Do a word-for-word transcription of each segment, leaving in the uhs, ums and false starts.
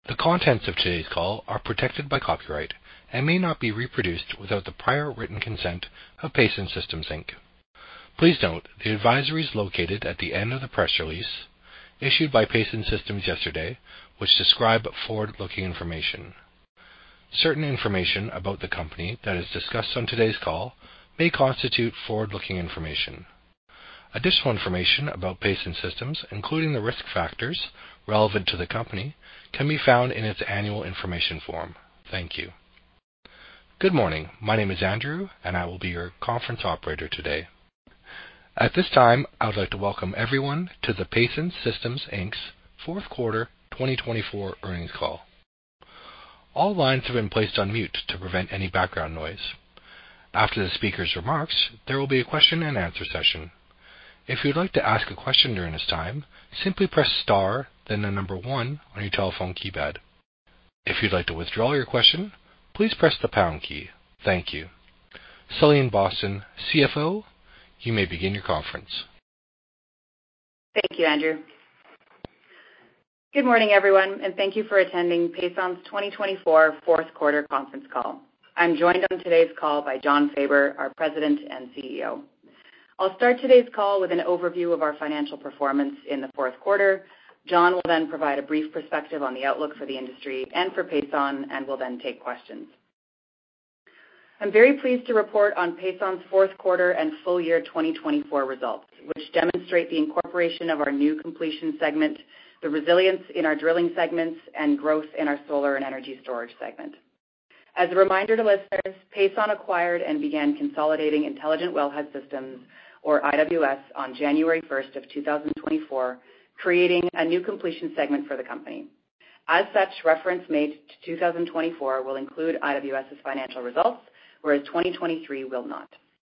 The contents of today's call are protected by copyright and may not be reproduced without the prior written consent of Pason Systems, Incorporated. Please note the advisory is located at the end of the press release issued by Pason Systems yesterday, which describe forward-looking information. Certain information about the company that is discussed on today's call may constitute forward-looking information. Additional information about Pason Systems, including the risk factors relevant to the company, can be found in its annual information form. Thank you. Good morning. My name is Andrew, and I will be your conference operator today. At this time, I would like to welcome everyone to the Pason Systems, Incorporated's fourth quarter twenty twenty-four earnings call. All lines have been placed on mute to prevent any background noise. After the speaker's remarks, there will be a question and answer session. If you'd like to ask a question during this time, simply press star, then the number one on your telephone keypad. If you'd like to withdraw your question, please press the pound key. Thank you. Celine Boston, C F O, you may begin your conference. Thank you, Andrew. Good morning, everyone, and thank you for attending Pason's twenty twenty-four fourth quarter conference call. I'm joined on today's call by Jon Faber, our President and C E O. I'll start today's call with an overview of our financial performance in the fourth quarter. Jon will then provide a brief perspective on the outlook for the industry and for Pason, and will then take questions. I'm very pleased to report on Pason's fourth quarter and full year twenty twenty-four results, which demonstrate the incorporation of our new completion segment, the resilience in our drilling segments, and growth in our solar and energy storage segment. As a reminder to listeners, Pason acquired and began consolidating Intelligent Wellhead Systems, or I W S, on January first of two thousand twenty-four, creating a new completion segment for the company. As such, reference made to two thousand twenty-four will include IWS's financial results, whereas twenty twenty-three will not.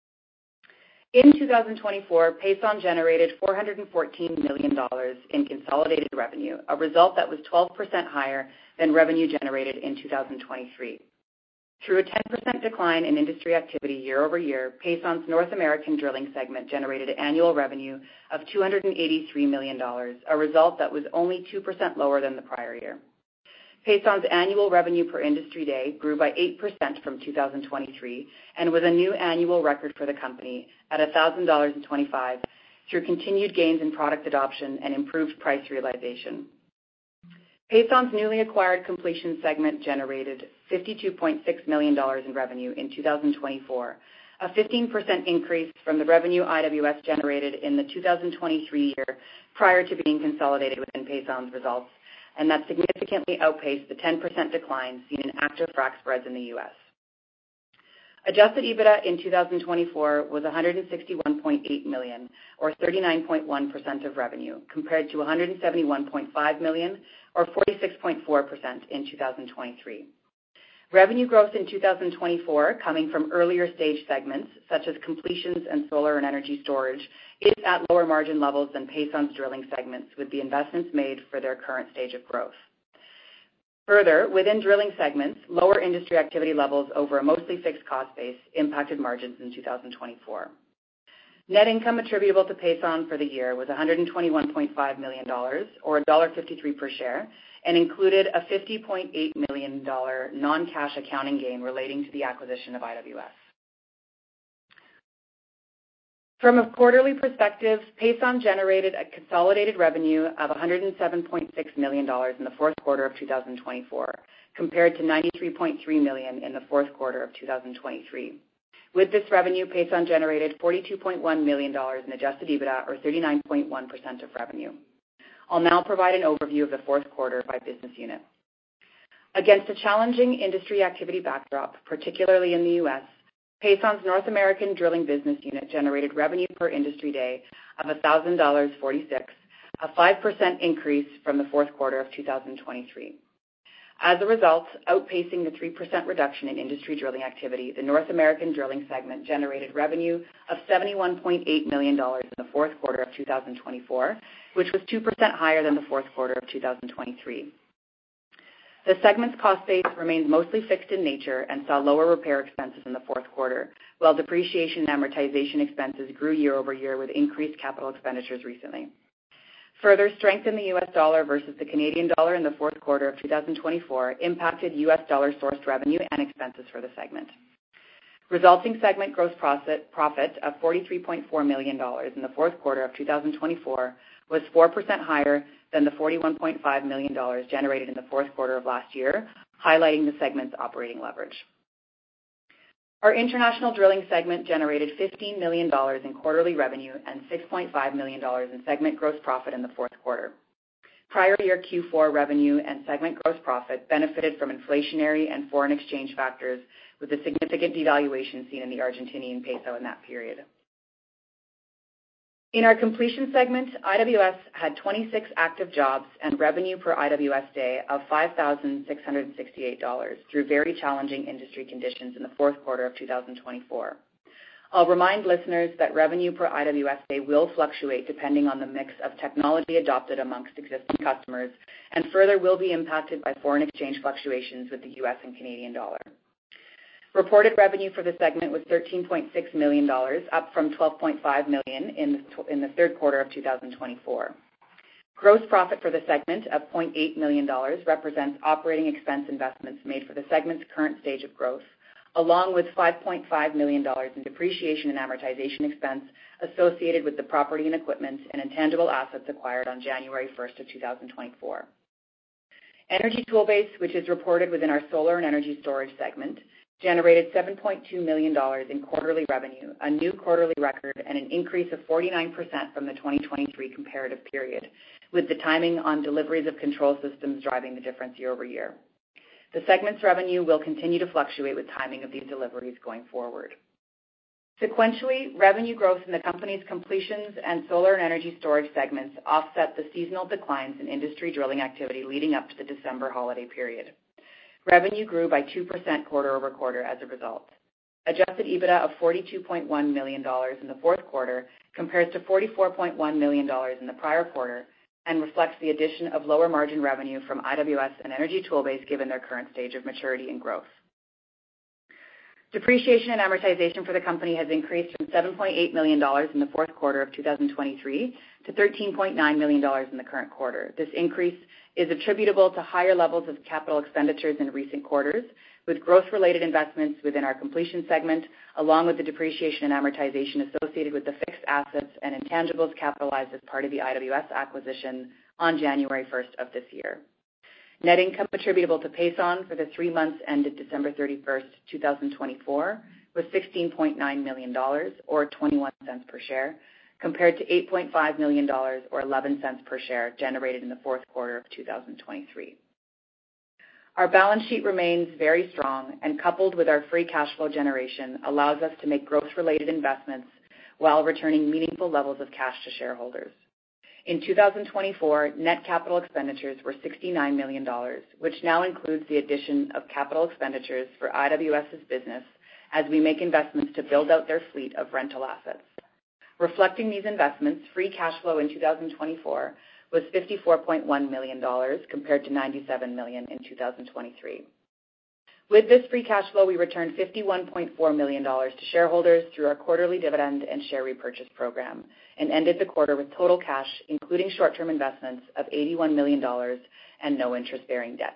In two thousand twenty-four, Pason generated four hundred fourteen million dollars in consolidated revenue, a result that was twelve percent higher than revenue generated in two thousand twenty-three. Through a ten percent decline in industry activity year over year, Pason's North American drilling segment generated annual revenue of two hundred eighty-three million dollars, a result that was only two percent lower than the prior year. Pason's annual revenue per industry day grew by eight percent from two thousand twenty-three and was a new annual record for the company at one thousand twenty-five dollars through continued gains in product adoption and improved price realization. Pason's newly acquired completion segment generated fifty-two point six million dollars in revenue in two thousand twenty-four, a fifteen percent increase from the revenue I W S generated in the two thousand twenty-three year prior to being consolidated within Pason's results, and that significantly outpaced the ten percent decline seen in active frac spreads in the U S. Adjusted EBITDA in two thousand twenty-four was one hundred sixty-one point eight million dollars, or thirty-nine point one percent of revenue, compared to one hundred seventy-one point five million dollars, or forty-six point four percent in two thousand twenty-three. Revenue growth in two thousand twenty-four, coming from earlier stage segments, such as completions and solar and energy storage, is at lower margin levels than Pason's drilling segments, with the investments made for their current stage of growth. Further, within drilling segments, lower industry activity levels over a mostly fixed cost base impacted margins in two thousand twenty-four. Net income attributable to Pason for the year was one hundred twenty-one point five million dollars, or one dollar fifty-three per share, and included a fifty point eight million dollars non-cash accounting gain relating to the acquisition of I W S. From a quarterly perspective, Pason generated a consolidated revenue of one hundred seven point six million dollars in the fourth quarter of two thousand twenty-four, compared to ninety-three point three million dollars in the fourth quarter of two thousand twenty-three. With this revenue, Pason generated forty-two point one million dollars in adjusted EBITDA, or thirty-nine point one percent of revenue. I'll now provide an overview of the fourth quarter by business unit. Against a challenging industry activity backdrop, particularly in the U S, Pason's North American drilling business unit generated revenue per industry day of one thousand forty-six dollars, a five percent increase from the fourth quarter of two thousand twenty-three. As a result, outpacing the three percent reduction in industry drilling activity, the North American drilling segment generated revenue of seventy-one point eight million dollars in the fourth quarter of two thousand twenty-four, which was two percent higher than the fourth quarter of two thousand twenty-three. The segment's cost base remains mostly fixed in nature and saw lower repair expenses in the fourth quarter, while depreciation and amortization expenses grew year over year with increased capital expenditures recently. Further strength in the U S dollar versus the Canadian dollar in the fourth quarter of two thousand twenty-four impacted U S dollar-sourced revenue and expenses for the segment. Resulting segment gross profit, profit of forty-three point four million dollars in the fourth quarter of two thousand twenty-four was four percent higher than the forty-one point five million dollars generated in the fourth quarter of last year, highlighting the segment's operating leverage. Our international drilling segment generated fifteen million dollars in quarterly revenue and six point five million dollars in segment gross profit in the fourth quarter. Prior year Q four revenue and segment gross profit benefited from inflationary and foreign exchange factors, with a significant devaluation seen in the Argentinian peso in that period. In our completion segment, I W S had twenty-six active jobs and revenue per I W S day of five thousand six hundred sixty-eight dollars through very challenging industry conditions in the fourth quarter of two thousand twenty-four. I'll remind listeners that revenue per I W S day will fluctuate depending on the mix of technology adopted amongst existing customers, and further will be impacted by foreign exchange fluctuations with the U S and Canadian dollar. Reported revenue for the segment was thirteen point six million dollars, up from twelve point five million dollars in the, in the third quarter of two thousand twenty-four. Gross profit for the segment of zero point eight million dollars represents operating expense investments made for the segment's current stage of growth, along with five point five million dollars in depreciation and amortization expense associated with the property and equipment and intangible assets acquired on January first of two thousand twenty-four. Energy Toolbase, which is reported within our solar and energy storage segment, generated seven point two million dollars in quarterly revenue, a new quarterly record and an increase of forty-nine percent from the twenty twenty-three comparative period, with the timing on deliveries of control systems driving the difference year over year. The segment's revenue will continue to fluctuate with timing of these deliveries going forward. Sequentially, revenue growth in the company's completions and solar and energy storage segments offset the seasonal declines in industry drilling activity leading up to the December holiday period. Revenue grew by two percent quarter over quarter as a result. Adjusted EBITDA of forty-two point one million dollars in the fourth quarter compares to forty-four point one million dollars in the prior quarter and reflects the addition of lower margin revenue from I W S and Energy Toolbase given their current stage of maturity and growth. Depreciation and amortization for the company has increased from seven point eight million dollars in the fourth quarter of two thousand twenty-three to thirteen point nine million dollars in the current quarter. This increase is attributable to higher levels of capital expenditures in recent quarters, with growth-related investments within our completion segment, along with the depreciation and amortization associated with the fixed assets and intangibles capitalized as part of the I W S acquisition on January first of this year. Net income attributable to Pason for the three months ended December thirty-first, two thousand twenty-four was sixteen point nine million dollars or twenty-one cents per share, compared to eight point five million dollars or eleven cents per share generated in the fourth quarter of two thousand twenty-three. Our balance sheet remains very strong and, coupled with our free cash flow generation, allows us to make growth-related investments while returning meaningful levels of cash to shareholders. In two thousand twenty-four, net capital expenditures were sixty-nine million dollars, which now includes the addition of capital expenditures for IWS's business as we make investments to build out their fleet of rental assets. Reflecting these investments, free cash flow in two thousand twenty-four was fifty-four point one million dollars compared to ninety-seven million dollars in two thousand twenty-three. With this free cash flow, we returned fifty-one point four million dollars to shareholders through our quarterly dividend and share repurchase program and ended the quarter with total cash, including short-term investments, of eighty-one million dollars and no interest-bearing debt.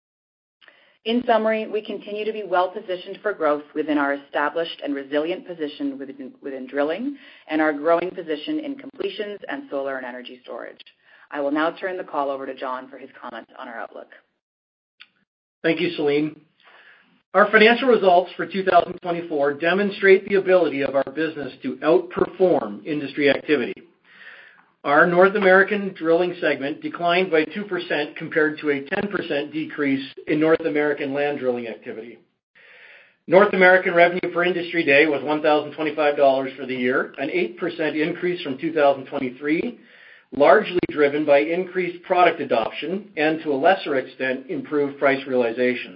In summary, we continue to be well-positioned for growth within our established and resilient position within, within drilling and our growing position in completions and solar and energy storage. I will now turn the call over to John for his comments on our outlook. Thank you, Celine. Our financial results for two thousand twenty-four demonstrate the ability of our business to outperform industry activity. Our North American drilling segment declined by two percent compared to a ten percent decrease in North American land drilling activity. North American revenue per industry day was one thousand twenty-five dollars for the year, an eight percent increase from two thousand twenty-three, largely driven by increased product adoption and, to a lesser extent, improved price realization.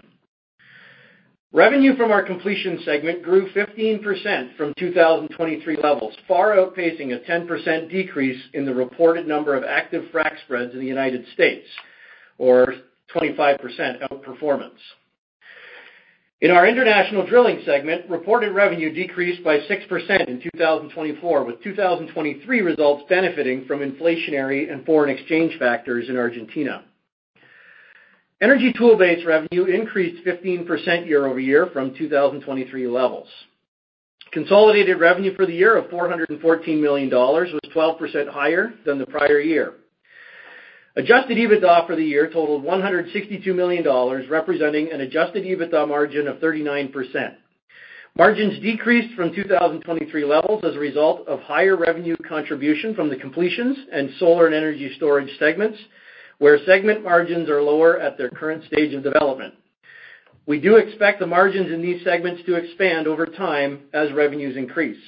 Revenue from our completion segment grew fifteen percent from two thousand twenty-three levels, far outpacing a ten percent decrease in the reported number of active frac spreads in the United States, or twenty-five percent outperformance. In our international drilling segment, reported revenue decreased by six percent in two thousand twenty-four, with two thousand twenty-three results benefiting from inflationary and foreign exchange factors in Argentina. Energy Toolbase revenue increased fifteen percent year over year from two thousand twenty-three levels. Consolidated revenue for the year of four hundred fourteen million dollars was twelve percent higher than the prior year. Adjusted EBITDA for the year totaled one hundred sixty-two million dollars, representing an adjusted EBITDA margin of thirty-nine percent. Margins decreased from two thousand twenty-three levels as a result of higher revenue contribution from the completions and solar and energy storage segments, where segment margins are lower at their current stage of development. We do expect the margins in these segments to expand over time as revenues increase.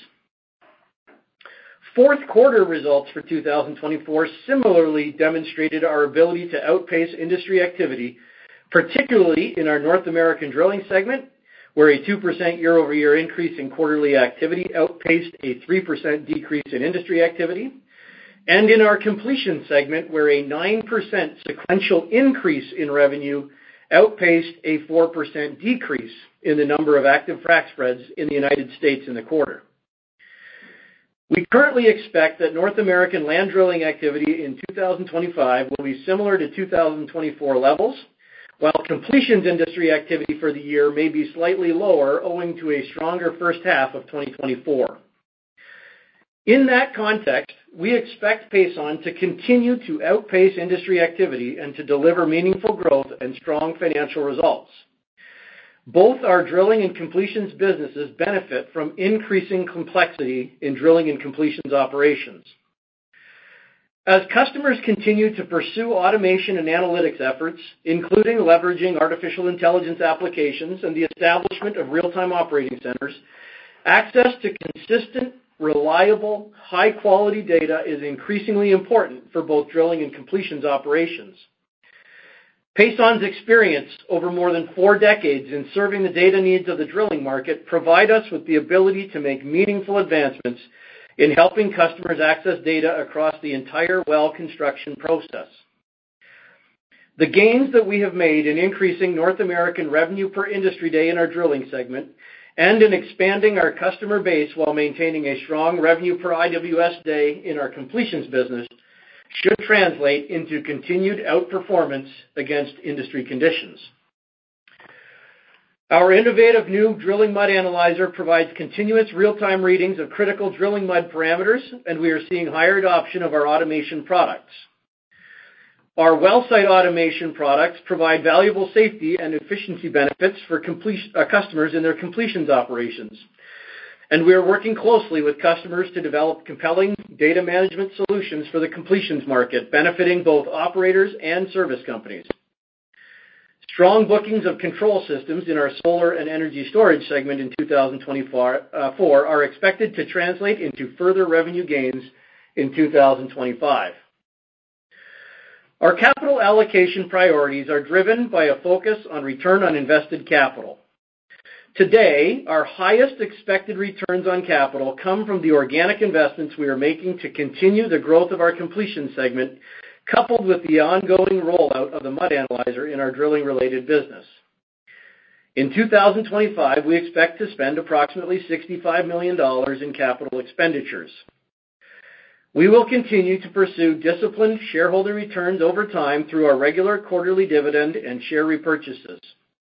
Fourth quarter results for two thousand twenty-four similarly demonstrated our ability to outpace industry activity, particularly in our North American drilling segment, where a two percent year-over-year increase in quarterly activity outpaced a three percent decrease in industry activity, and in our completion segment, where a nine percent sequential increase in revenue outpaced a four percent decrease in the number of active frac spreads in the United States in the quarter. We currently expect that North American land drilling activity in two thousand twenty-five will be similar to two thousand twenty-four levels, while completions industry activity for the year may be slightly lower owing to a stronger first half of twenty twenty-four. In that context, we expect Pason to continue to outpace industry activity and to deliver meaningful growth and strong financial results. Both our drilling and completions businesses benefit from increasing complexity in drilling and completions operations. As customers continue to pursue automation and analytics efforts, including leveraging artificial intelligence applications and the establishment of real-time operating centers, access to consistent, reliable, high-quality data is increasingly important for both drilling and completions operations. Pason's experience over more than four decades in serving the data needs of the drilling market provide us with the ability to make meaningful advancements in helping customers access data across the entire well construction process. The gains that we have made in increasing North American revenue per industry day in our drilling segment and in expanding our customer base while maintaining a strong revenue per I W S day in our completions business should translate into continued outperformance against industry conditions. Our innovative new drilling mud analyzer provides continuous real-time readings of critical drilling mud parameters, and we are seeing higher adoption of our automation products. Our well site automation products provide valuable safety and efficiency benefits for complete, uh, customers in their completions operations. And we are working closely with customers to develop compelling data management solutions for the completions market, benefiting both operators and service companies. Strong bookings of control systems in our solar and energy storage segment in two thousand twenty-four uh, are expected to translate into further revenue gains in two thousand twenty-five. Our capital allocation priorities are driven by a focus on return on invested capital. Today, our highest expected returns on capital come from the organic investments we are making to continue the growth of our completion segment, coupled with the ongoing rollout of the mud analyzer in our drilling-related business. In two thousand twenty-five, we expect to spend approximately sixty-five million dollars in capital expenditures. We will continue to pursue disciplined shareholder returns over time through our regular quarterly dividend and share repurchases.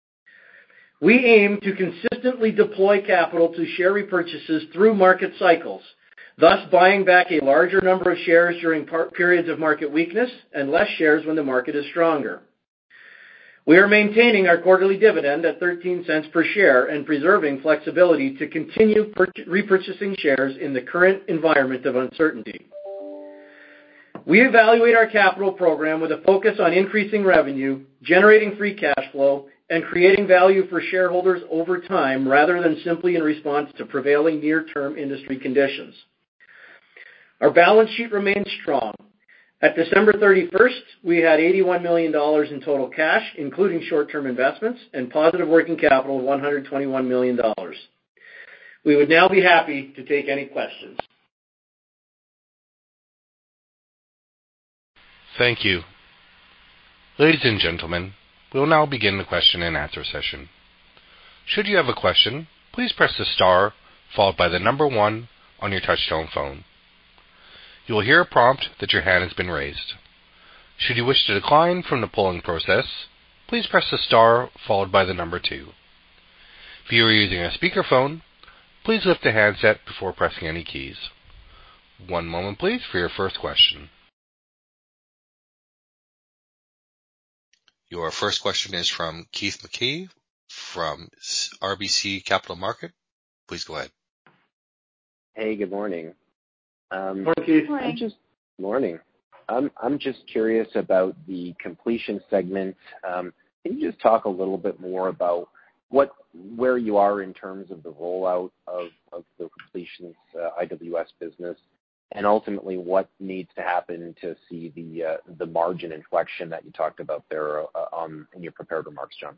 We aim to consistently deploy capital to share repurchases through market cycles, thus buying back a larger number of shares during par- periods of market weakness and less shares when the market is stronger. We are maintaining our quarterly dividend at thirteen cents per share and preserving flexibility to continue per- repurchasing shares in the current environment of uncertainty. We evaluate our capital program with a focus on increasing revenue, generating free cash flow, and creating value for shareholders over time rather than simply in response to prevailing near-term industry conditions. Our balance sheet remains strong. At December thirty-first, we had eighty-one million dollars in total cash, including short-term investments, and positive working capital of one hundred twenty-one million dollars. We would now be happy to take any questions. Thank you. Ladies and gentlemen, we will now begin the question and answer session. Should you have a question, please press the star followed by the number one on your touchtone phone. You will hear a prompt that your hand has been raised. Should you wish to decline from the polling process, please press the star followed by the number two. If you are using a speakerphone, please lift the handset before pressing any keys. One moment, please, for your first question. Your first question is from Keith McKee from R B C Capital Markets. Please go ahead. Hey, good morning. Um, Morning, Keith. I'm just morning. I'm I'm just curious about the completion segment. Um, can you just talk a little bit more about what where you are in terms of the rollout of, of the completions uh, I W S business, and ultimately what needs to happen to see the uh, the margin inflection that you talked about there uh, on in your prepared remarks, John?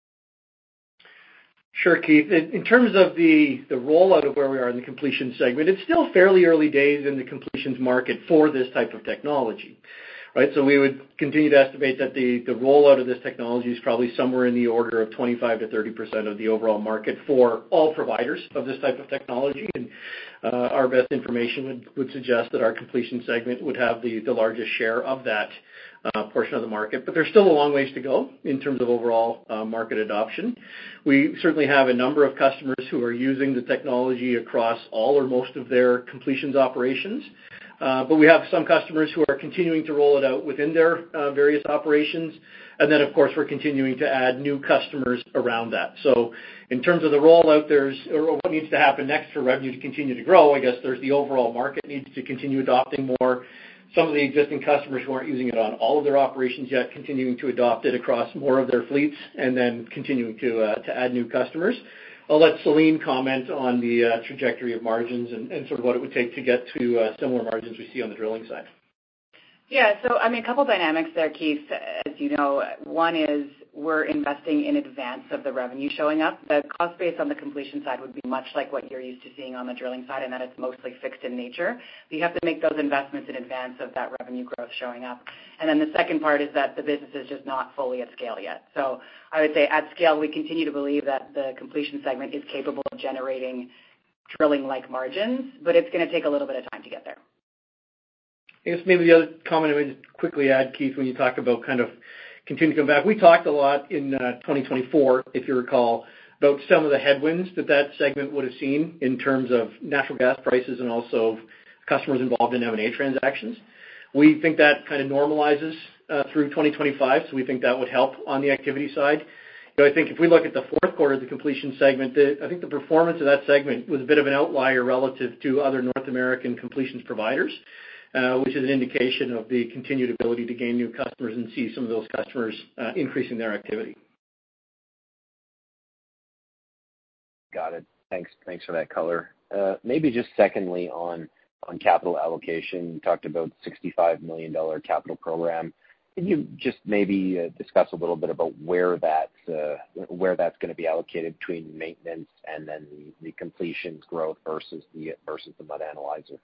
Sure, Keith. In in terms of the, the rollout of where we are in the completion segment, it's still fairly early days in the completions market for this type of technology, right? So we would continue to estimate that the, the rollout of this technology is probably somewhere in the order of twenty-five to thirty percent of the overall market for all providers of this type of technology. And uh, our best information would, would suggest that our completion segment would have the, the largest share of that Uh, portion of the market, but there's still a long ways to go in terms of overall uh, market adoption. We certainly have a number of customers who are using the technology across all or most of their completions operations, uh, but we have some customers who are continuing to roll it out within their uh, various operations, and then of course we're continuing to add new customers around that. So in terms of the rollout, there's or what needs to happen next for revenue to continue to grow, I guess there's the overall market needs to continue adopting more. Some of the existing customers who aren't using it on all of their operations yet, continuing to adopt it across more of their fleets, and then continuing to uh, to add new customers. I'll let Celine comment on the uh, trajectory of margins and, and sort of what it would take to get to uh, similar margins we see on the drilling side. Yeah, so I mean, a couple dynamics there, Keith. As you know, one is we're investing in advance of the revenue showing up. The cost base on the completion side would be much like what you're used to seeing on the drilling side, in that it's mostly fixed in nature. But you have to make those investments in advance of that revenue growth showing up. And then the second part is that the business is just not fully at scale yet. So I would say at scale, we continue to believe that the completion segment is capable of generating drilling-like margins, but it's going to take a little bit of time to get there. I guess maybe the other comment I would quickly add, Keith, when you talk about kind of continue to come back, we talked a lot in uh, twenty twenty-four, if you recall, about some of the headwinds that that segment would have seen in terms of natural gas prices and also customers involved in M and A transactions. We think that kind of normalizes uh, through twenty twenty-five, so we think that would help on the activity side. You know, I think if we look at the fourth quarter of the completion segment, the, I think the performance of that segment was a bit of an outlier relative to other North American completions providers. Uh, which is an indication of the continued ability to gain new customers and see some of those customers uh, increasing their activity. Got it. Thanks. Thanks for that color. Uh, maybe just secondly on on capital allocation, you talked about sixty-five million dollars capital program. Can you just maybe uh, discuss a little bit about where that's uh, where that's going to be allocated between maintenance and then the, the completions growth versus the versus the mud analyzer?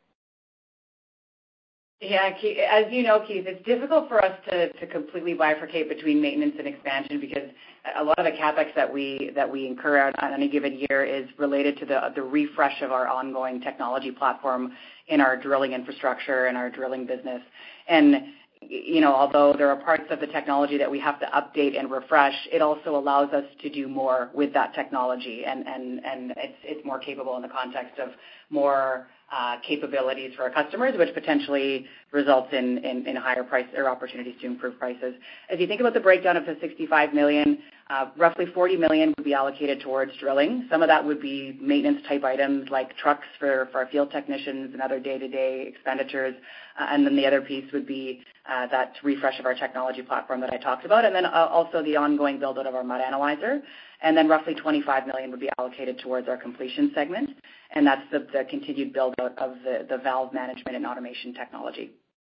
Yeah, Keith, as you know, Keith, it's difficult for us to, to completely bifurcate between maintenance and expansion because a lot of the capex that we that we incur on, on any given year is related to the the refresh of our ongoing technology platform in our drilling infrastructure and our drilling business. And you know, although there are parts of the technology that we have to update and refresh, it also allows us to do more with that technology, and and and it's it's more capable in the context of more Uh, capabilities for our customers, which potentially results in, in, in higher price or opportunities to improve prices. As you think about the breakdown of the sixty-five million dollars, uh, roughly forty million dollars would be allocated towards drilling. Some of that would be maintenance type items like trucks for, for our field technicians and other day-to-day expenditures. Uh, and then the other piece would be uh, that refresh of our technology platform that I talked about. And then uh, also the ongoing build-out of our mud analyzer. And then roughly twenty-five million dollars would be allocated towards our completion segment. And that's the, the continued build-out of the, the valve management and automation technology.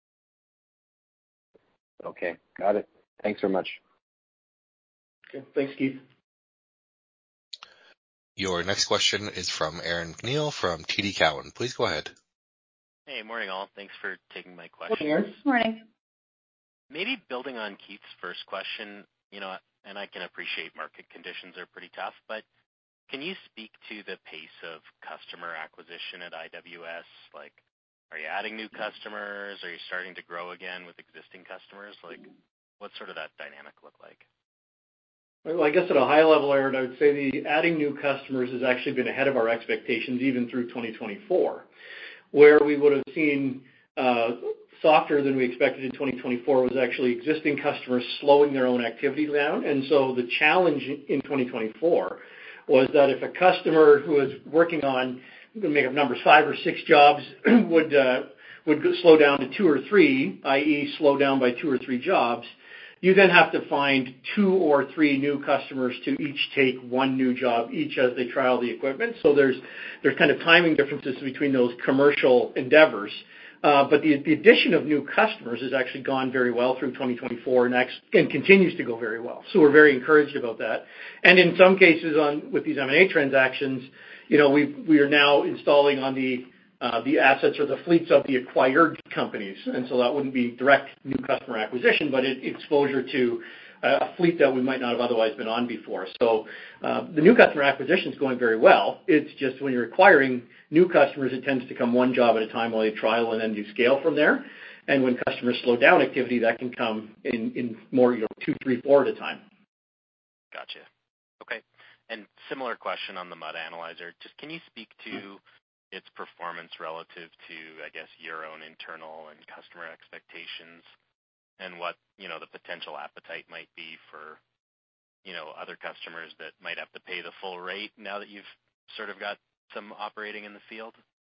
Okay, got it. Thanks very much. Okay, thanks, Keith. Your next question is from Aaron McNeil from T D Cowen. Please go ahead. Hey, morning all. Thanks for taking my question. Morning, Aaron. Morning. Maybe building on Keith's first question, you know, and I can appreciate market conditions are pretty tough, but can you speak to the pace of customer acquisition at I W S? Like, are you adding new customers? Are you starting to grow again with existing customers? Like, what's sort of that dynamic look like? Well, I guess at a high level, Aaron, I would say the adding new customers has actually been ahead of our expectations even through twenty twenty-four. Where we would have seen uh, softer than we expected in twenty twenty-four was actually existing customers slowing their own activity down. And so the challenge in twenty twenty-four was that if a customer who was working on, I'm going to make up numbers, five or six jobs would uh, would slow down to two or three, that is slow down by two or three jobs, you then have to find two or three new customers to each take one new job each as they trial the equipment. So there's there's kind of timing differences between those commercial endeavors. Uh, but the, the addition of new customers has actually gone very well through twenty twenty-four and, actually, and continues to go very well. So we're very encouraged about that. And in some cases on with these M and A transactions, you know, we we are now installing on the uh, the assets or the fleets of the acquired companies. And so that wouldn't be direct new customer acquisition, but it, exposure to a fleet that we might not have otherwise been on before. So uh, the new customer acquisition is going very well. It's just when you're acquiring new customers, it tends to come one job at a time while you trial and then you scale from there. And when customers slow down activity, that can come in, in more, you know, two, three, four at a time. Gotcha. Okay. And similar question on the mud analyzer. Just can you speak to its performance relative to, I guess, your own internal and customer expectations, and what, you know, the potential appetite might be for, you know, other customers that might have to pay the full rate now that you've sort of got some operating in the field?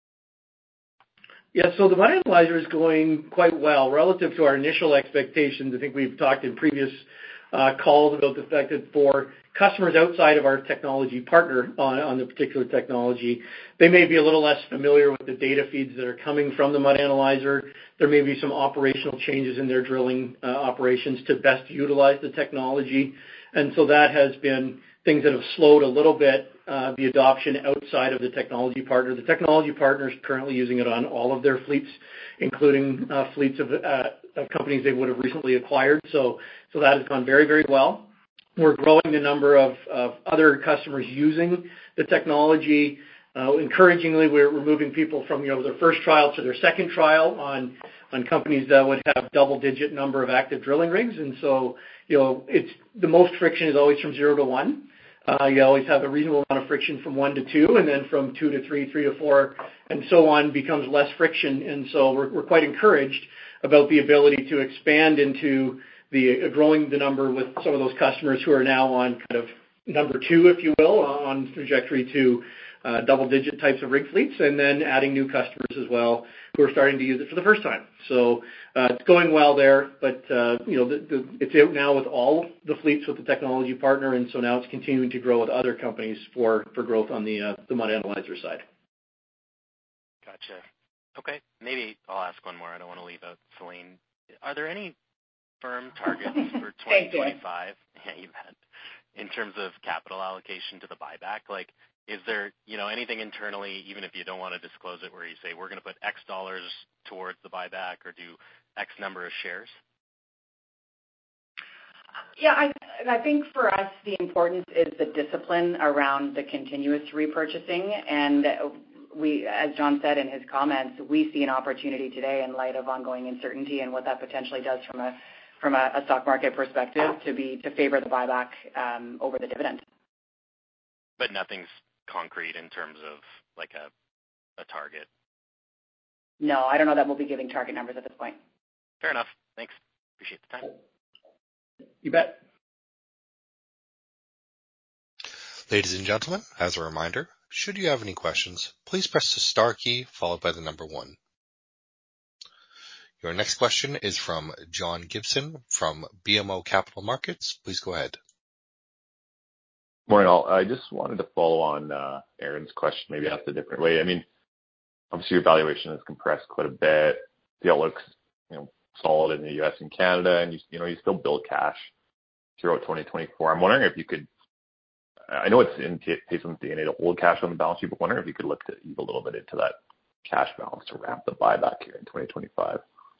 Yeah, so the mud analyzer is going quite well relative to our initial expectations. I think we've talked in previous uh, calls about the fact that for customers outside of our technology partner on, on the particular technology, they may be a little less familiar with the data feeds that are coming from the mud analyzer. There may be some operational changes in their drilling uh, operations to best utilize the technology. And so that has been things that have slowed a little bit uh, the adoption outside of the technology partner. The technology partner is currently using it on all of their fleets, including uh, fleets of, uh, of companies they would have recently acquired. So, so that has gone very, very well. We're growing the number of, of other customers using the technology. Uh, encouragingly, we're, we're moving people from, you know, their first trial to their second trial on, on companies that would have double-digit number of active drilling rigs. And so, you know, it's the most friction is always from zero to one. Uh, you always have a reasonable amount of friction from one to two, and then from two to three, three to four, and so on becomes less friction. And so we're, we're quite encouraged about the ability to expand into the uh, growing the number with some of those customers who are now on kind of number two, if you will, on trajectory to uh, double-digit types of rig fleets, and then adding new customers as well who are starting to use it for the first time. So uh, it's going well there, but uh, you know the, the, it's out now with all the fleets with the technology partner, and so now it's continuing to grow with other companies for, for growth on the uh, the mud analyzer side. Gotcha. Okay, maybe I'll ask one more. I don't want to leave out Celine. Are there any firm targets for twenty twenty-five? Yeah, you bet. In terms of capital allocation to the buyback, like, is there, you know, anything internally, even if you don't want to disclose it, where you say we're going to put X dollars towards the buyback or do X number of shares? Yeah, I, I think for us the importance is the discipline around the continuous repurchasing, and we, as John said in his comments, we see an opportunity today in light of ongoing uncertainty and what that potentially does from a from a, a stock market perspective to be to favor the buyback um, over the dividend. But nothing's concrete in terms of like a, a target? No, I don't know that we'll be giving target numbers at this point. Fair enough. Thanks. Appreciate the time. You bet. Ladies and gentlemen, as a reminder, should you have any questions, please press the star key followed by the number one. Your next question is from John Gibson from B M O Capital Markets. Please go ahead. Morning, all. I just wanted to follow on uh, Aaron's question, maybe asked a different way. I mean, obviously your valuation has compressed quite a bit. The outlook's, you know, solid in the U S and Canada, and you, you know, you still build cash throughout twenty twenty-four. I'm wondering if you could, I know it's in Payson's D N A to hold cash on the balance sheet, but wondering if you could look to eat a little bit into that cash balance to ramp the buyback here in twenty twenty-five.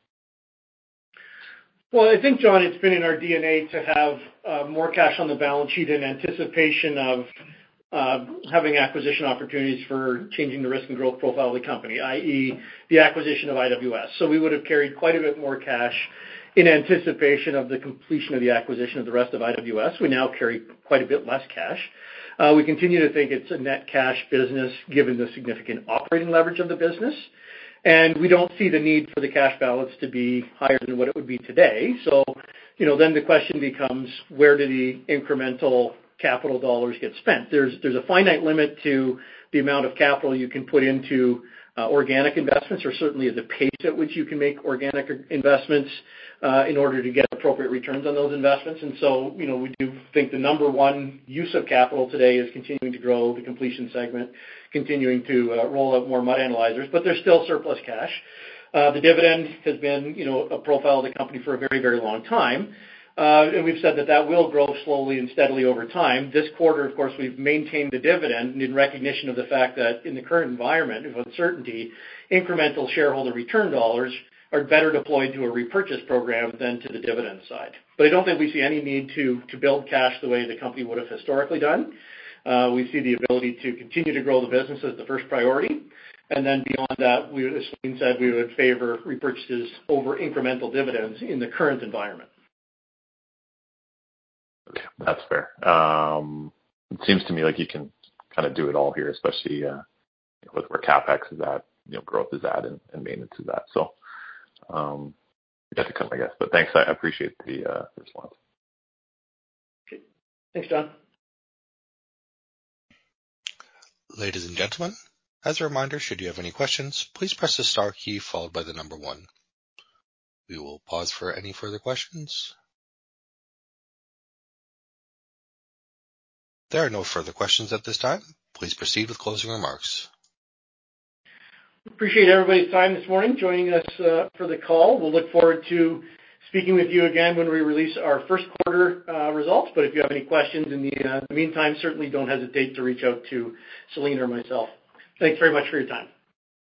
Well, I think, John, it's been in our D N A to have uh, more cash on the balance sheet in anticipation of uh, having acquisition opportunities for changing the risk and growth profile of the company, that is the acquisition of I W S. So we would have carried quite a bit more cash in anticipation of the completion of the acquisition of the rest of I W S. We now carry quite a bit less cash. Uh, we continue to think it's a net cash business given the significant operating leverage of the business. And we don't see the need for the cash balance to be higher than what it would be today. So, you know, then the question becomes, where do the incremental capital dollars get spent? There's there's a finite limit to the amount of capital you can put into uh, organic investments, or certainly the pace at which you can make organic investments uh, in order to get appropriate returns on those investments. And so, you know, we do think the number one use of capital today is continuing to grow the completion segment, continuing to uh, roll out more mud analyzers, but there's still surplus cash. Uh, the dividend has been, you know, a profile of the company for a very, very long time. Uh, and we've said that that will grow slowly and steadily over time. This quarter, of course, we've maintained the dividend in recognition of the fact that in the current environment of uncertainty, incremental shareholder return dollars are better deployed to a repurchase program than to the dividend side. But I don't think we see any need to, to build cash the way the company would have historically done. Uh, we see the ability to continue to grow the business as the first priority. And then beyond that, we, as Celine said, we would favor repurchases over incremental dividends in the current environment. Okay, that's fair. Um, it seems to me like you can kind of do it all here, especially uh, with where CapEx is at, you know, growth is at, and, and maintenance is at. So um, you have to come, I guess. But thanks, I appreciate the uh, response. Okay. Thanks, John. Ladies and gentlemen, as a reminder, should you have any questions, please press the star key followed by the number one. We will pause for any further questions. There are no further questions at this time. Please proceed with closing remarks. Appreciate everybody's time this morning joining us uh, for the call. We'll look forward to speaking with you again when we release our first quarter uh, results. But if you have any questions in the, uh, the meantime, certainly don't hesitate to reach out to Celine or myself. Thanks very much for your time.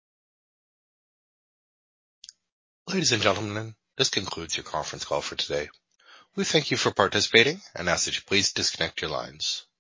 Ladies and gentlemen, this concludes your conference call for today. We thank you for participating and ask that you please disconnect your lines.